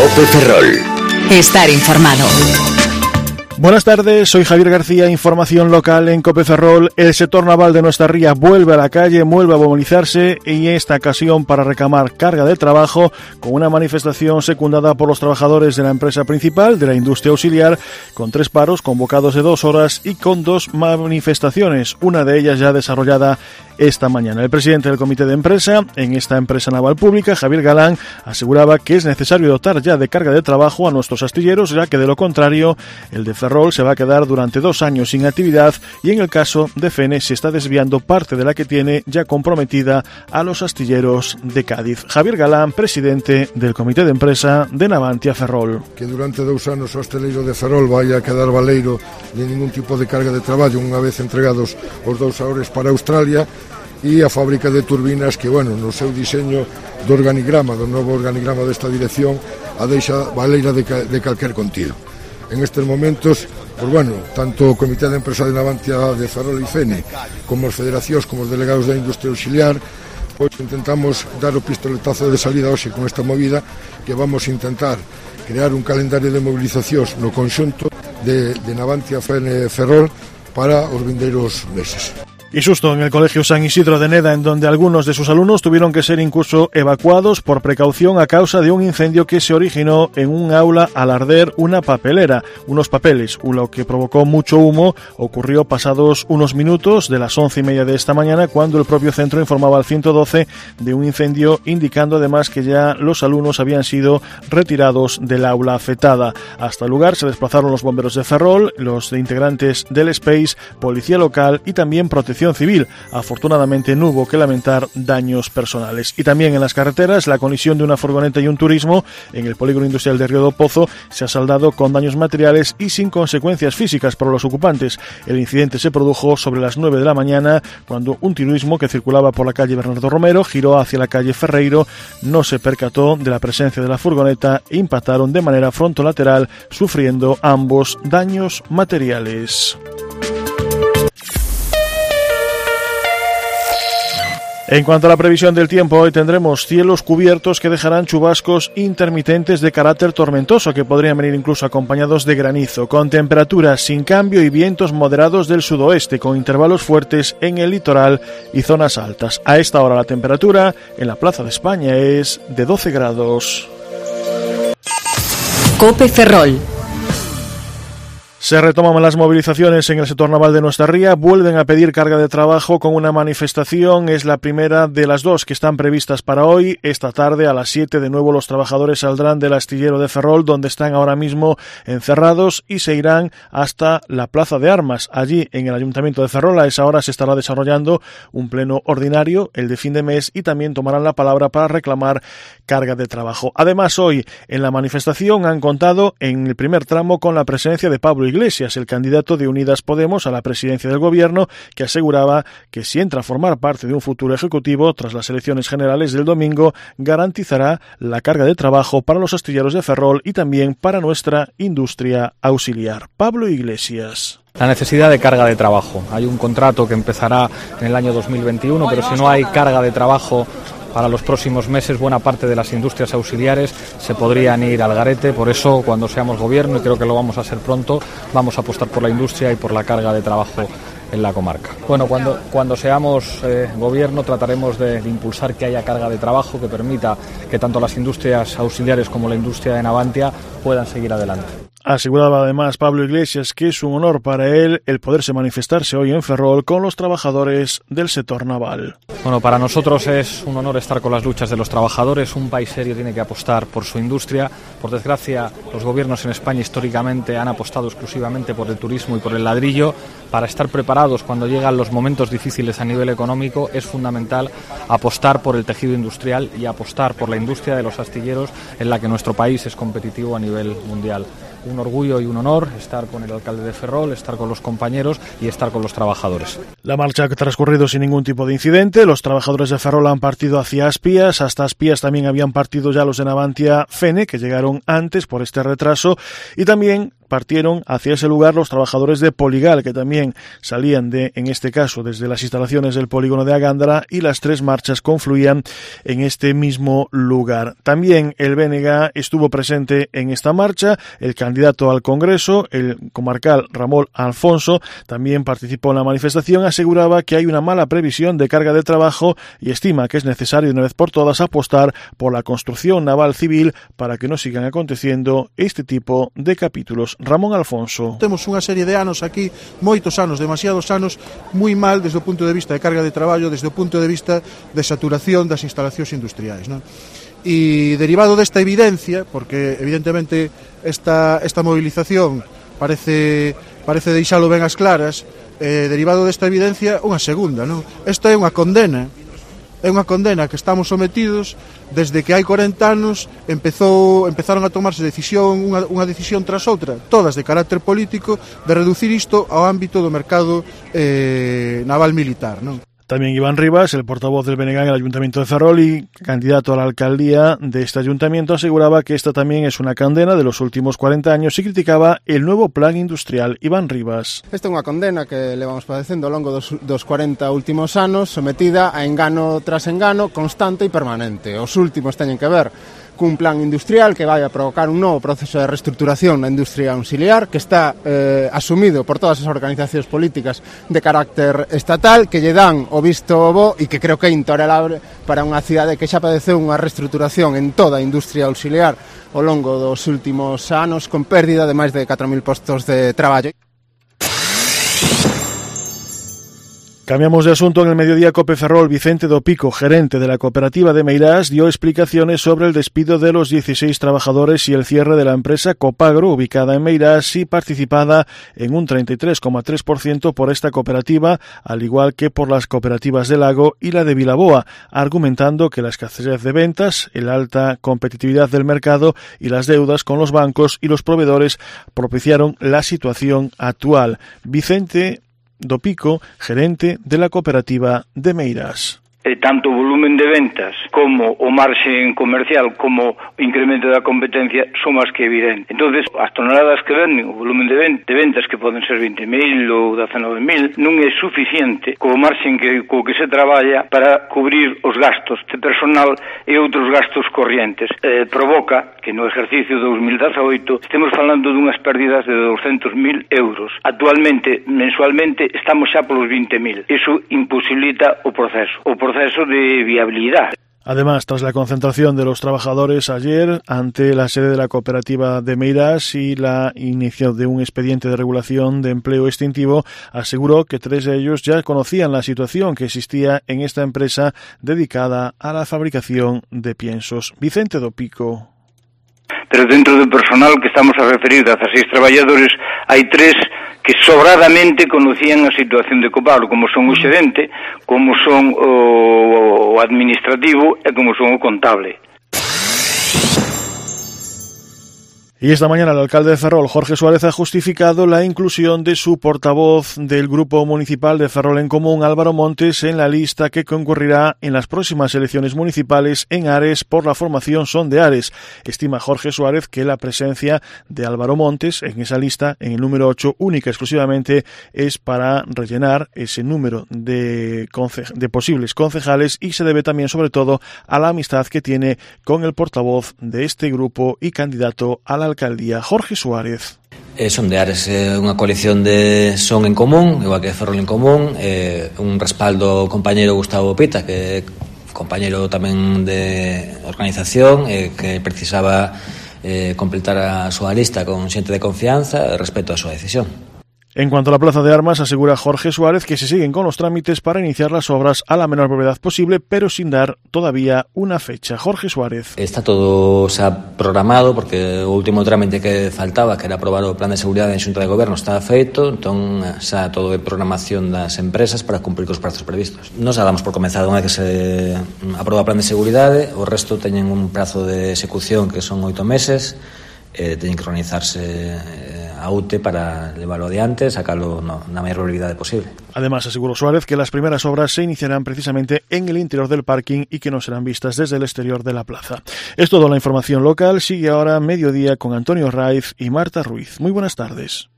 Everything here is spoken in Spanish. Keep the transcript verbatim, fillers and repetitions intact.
COPE Ferrol. Estar informado. Buenas tardes, soy Javier García, información local en COPE Ferrol. El sector naval de Nuestra Ría vuelve a la calle, vuelve a movilizarse y en esta ocasión para reclamar carga de trabajo con una manifestación secundada por los trabajadores de la empresa principal, de la industria auxiliar, con tres paros convocados de dos horas y con dos manifestaciones, una de ellas ya desarrollada esta mañana. El presidente del comité de empresa en esta empresa naval pública, Javier Galán, aseguraba que es necesario dotar ya de carga de trabajo a nuestros astilleros, ya que de lo contrario el de Ferrol se va a quedar durante dos años sin actividad y en el caso de Fene se está desviando parte de la que tiene ya comprometida a los astilleros de Cádiz. Javier Galán, presidente del comité de empresa de Navantia Ferrol. Que durante dous anos o hosteleiro de Ferrol vai a quedar baleiro de ningún tipo de carga de traballo unha vez entregados os dous horas para Australia, e a fábrica de turbinas que, bueno, no seu diseño do organigrama, do novo organigrama desta dirección, a deixa baleira de, ca, de calquer contido. En estes momentos, pues bueno, tanto o Comité de Empresa de Navantia de Ferrol e Fene, como as federacións, como os delegados da industria auxiliar, pois intentamos dar o pistoletazo de salida hoxe con esta movida, que vamos a intentar crear un calendario de movilizacións no conxunto de, de Navantia Fene Ferrol para os vindeiros meses. Y susto en el Colegio San Isidro de Neda, en donde algunos de sus alumnos tuvieron que ser incluso evacuados por precaución a causa de un incendio que se originó en un aula al arder una papelera, unos papeles, lo que provocó mucho humo. Ocurrió pasados unos minutos de las once y media de esta mañana, cuando el propio centro informaba al ciento doce de un incendio, indicando además que ya los alumnos habían sido retirados del aula afectada. Hasta el lugar se desplazaron los bomberos de Ferrol, los integrantes del Space, policía local y también protección civil. Afortunadamente no hubo que lamentar daños personales. Y también en las carreteras, la colisión de una furgoneta y un turismo en el polígono industrial de Río do Pozo se ha saldado con daños materiales y sin consecuencias físicas para los ocupantes. El incidente se produjo sobre las nueve de la mañana, cuando un turismo que circulaba por la calle Bernardo Romero giró hacia la calle Ferreiro, no se percató de la presencia de la furgoneta e impactaron de manera frontolateral, sufriendo ambos daños materiales. En cuanto a la previsión del tiempo, hoy tendremos cielos cubiertos que dejarán chubascos intermitentes de carácter tormentoso que podrían venir incluso acompañados de granizo, con temperaturas sin cambio y vientos moderados del sudoeste, con intervalos fuertes en el litoral y zonas altas. A esta hora la temperatura en la Plaza de España es de doce grados. COPE Ferrol. Se retoman las movilizaciones en el sector naval de Nuestra Ría, vuelven a pedir carga de trabajo con una manifestación, es la primera de las dos que están previstas para hoy. Esta tarde a las siete de nuevo los trabajadores saldrán del astillero de Ferrol, donde están ahora mismo encerrados, y se irán hasta la Plaza de Armas. Allí en el Ayuntamiento de Ferrol a esa hora se estará desarrollando un pleno ordinario, el de fin de mes, y también tomarán la palabra para reclamar carga de trabajo. Además, hoy en la manifestación han contado en el primer tramo con la presencia de Pablo Iglesias, el candidato de Unidas Podemos a la presidencia del gobierno, que aseguraba que si entra a formar parte de un futuro ejecutivo tras las elecciones generales del domingo, garantizará la carga de trabajo para los astilleros de Ferrol y también para nuestra industria auxiliar. Pablo Iglesias. La necesidad de carga de trabajo. Hay un contrato que empezará en el año dos mil veintiuno, pero si no hay carga de trabajo para los próximos meses, buena parte de las industrias auxiliares se podrían ir al garete. Por eso, cuando seamos gobierno, y creo que lo vamos a ser pronto, vamos a apostar por la industria y por la carga de trabajo en la comarca. Bueno, cuando, cuando seamos eh, gobierno trataremos de, de impulsar que haya carga de trabajo que permita que tanto las industrias auxiliares como la industria de Navantia puedan seguir adelante. Aseguraba además Pablo Iglesias que es un honor para él el poderse manifestarse hoy en Ferrol con los trabajadores del sector naval. Bueno, para nosotros es un honor estar con las luchas de los trabajadores. Un país serio tiene que apostar por su industria. Por desgracia, los gobiernos en España históricamente han apostado exclusivamente por el turismo y por el ladrillo. Para estar preparados cuando llegan los momentos difíciles a nivel económico es fundamental apostar por el tejido industrial y apostar por la industria de los astilleros, en la que nuestro país es competitivo a nivel mundial. Un orgullo y un honor estar con el alcalde de Ferrol, estar con los compañeros y estar con los trabajadores. La marcha ha transcurrido sin ningún tipo de incidente. Los trabajadores de Ferrol han partido hacia Aspías. Hasta Aspías también habían partido ya los de Navantia Fene, que llegaron antes por este retraso. Y también partieron hacia ese lugar los trabajadores de Poligal, que también salían de, en este caso, desde las instalaciones del polígono de Agándara, y las tres marchas confluían en este mismo lugar. También el B N G estuvo presente en esta marcha. El candidato al Congreso, el comarcal Ramón Alfonso, también participó en la manifestación. Aseguraba que hay una mala previsión de carga de trabajo y estima que es necesario de una vez por todas apostar por la construcción naval civil para que no sigan aconteciendo este tipo de capítulos. Ramón Alfonso. Temos unha serie de anos aquí, moitos anos, demasiados anos, moi mal desde o punto de vista de carga de traballo, desde o punto de vista de saturación das instalacións industriais, non? E derivado desta evidencia, porque evidentemente esta, esta movilización parece, parece deixalo ben as claras, eh, derivado desta evidencia, unha segunda, non? Esta é unha condena, é unha condena que estamos sometidos desde que hai corenta anos empezou, empezaron a tomarse decisión, unha, unha decisión tras outra, todas de carácter político, de reducir isto ao ámbito do mercado eh, naval militar, non? También Iván Rivas, el portavoz del B N G en el Ayuntamiento de Ferrol y candidato a la alcaldía de este ayuntamiento, aseguraba que esta también es una condena de los últimos cuarenta años y criticaba el nuevo plan industrial. Iván Rivas. Esta é unha condena que levamos padecendo ao longo dos, dos cuarenta últimos anos, sometida a engano tras engano, constante e permanente. Os últimos teñen que ver cun plan industrial que vai a provocar un novo proceso de reestructuración na industria auxiliar que está eh, asumido por todas as organizacións políticas de carácter estatal, que lle dan o visto bo e que creo que é intolerable para unha cidade que xa padeceu unha reestructuración en toda a industria auxiliar ao longo dos últimos anos, con pérdida de máis de catro mil postos de traballo. Cambiamos de asunto. En el mediodía Cope Ferrol, Vicente do Pico, gerente de la cooperativa de Meirás, dio explicaciones sobre el despido de los dieciséis trabajadores y el cierre de la empresa Copagro, ubicada en Meirás y participada en un treinta y tres coma tres por ciento por esta cooperativa, al igual que por las cooperativas de Lago y la de Vilaboa, argumentando que la escasez de ventas, la alta competitividad del mercado y las deudas con los bancos y los proveedores propiciaron la situación actual. Vicente do Pico, gerente de la cooperativa de Meirás. E tanto o volumen de ventas como o marxen comercial como o incremento da competencia son máis que evidente. Entonces, as toneladas que venden, o volumen de ventas que poden ser vinte mil ou dezenove mil, non é suficiente co marxen que, co que se traballa para cubrir os gastos de personal e outros gastos corrientes. Eh, provoca que no exercicio dos mil dezaoito estemos falando dunhas pérdidas de douscentos mil euros. Actualmente, mensualmente, estamos xa polos vinte mil. Iso imposibilita o proceso. O proceso proceso de viabilidad. Además, tras la concentración de los trabajadores ayer ante la sede de la cooperativa de Meirás y la inicio de un expediente de regulación de empleo extintivo, aseguró que tres de ellos ya conocían la situación que existía en esta empresa dedicada a la fabricación de piensos. Vicente do Pico. Pero dentro do personal que estamos a referir, dezasseis traballadores, hai tres que sobradamente conocían a situación de Copagro, como son o xerente, como son o administrativo e como son o contable. Y esta mañana el alcalde de Ferrol, Jorge Suárez, ha justificado la inclusión de su portavoz del Grupo Municipal de Ferrol en Común, Álvaro Montes, en la lista que concurrirá en las próximas elecciones municipales en Ares por la formación Son de Ares. Estima Jorge Suárez que la presencia de Álvaro Montes en esa lista, en el número ocho, única exclusivamente, es para rellenar ese número de, conce- de posibles concejales y se debe también, sobre todo, a la amistad que tiene con el portavoz de este grupo y candidato a la alcaldía, Jorge Suárez. Eh, Son de Ares é eh, unha coalición de Son en Común, igual que Ferrol en Común, eh, un respaldo ao compañeiro Gustavo Pita, que é compañeiro tamén de organización, eh, que precisaba eh, completar a súa lista con xente de confianza e respeto a súa decisión. En cuanto a la Plaza de Armas, asegura Jorge Suárez que se siguen con los trámites para iniciar las obras a la menor brevedad posible, pero sin dar todavía una fecha. Jorge Suárez. Está todo xa programado, porque o último trámite que faltaba, que era aprobar o plan de seguridade en Xunta de Goberno, está feito, entón xa todo é programación das empresas para cumprir cos prazos previstos. Nos damos por comenzado unha vez que se aproba o plan de seguridade, o resto teñen un prazo de execución que son oito meses, eh, teñen que organizarse eh, a a U T E para levarlo adiante, sacarlo no, na maior brevidade posible. Además, aseguró Suárez que las primeras obras se iniciarán precisamente en el interior del parking y que no serán vistas desde el exterior de la plaza. Es toda la información local. Sigue ahora Mediodía con Antonio Raiz y Marta Ruiz. Muy buenas tardes.